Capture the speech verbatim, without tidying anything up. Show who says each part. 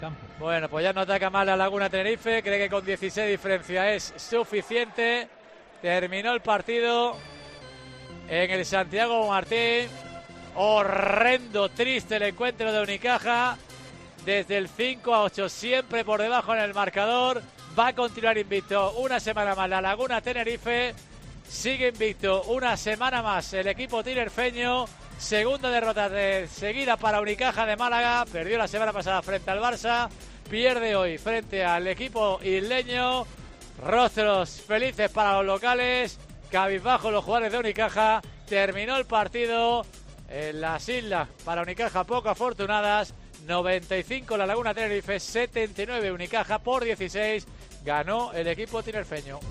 Speaker 1: campo.
Speaker 2: Bueno, pues ya no ataca mal la Laguna Tenerife, cree que con dieciséis diferencia es suficiente. Terminó el partido en el Santiago Martín. Horrendo, triste el encuentro de Unicaja. Desde el cinco a ocho, siempre por debajo en el marcador. Va a continuar invicto una semana más la Laguna Tenerife. Sigue invicto una semana más el equipo tinerfeño. Segunda derrota de seguida para Unicaja de Málaga. Perdió la semana pasada frente al Barça. Pierde hoy frente al equipo isleño. Rostros felices para los locales. Cabizbajo los jugadores de Unicaja. Terminó el partido en las islas para Unicaja poco afortunadas. noventa y cinco la Laguna Tenerife, setenta y nueve Unicaja por dieciséis. Ganó el equipo tinerfeño.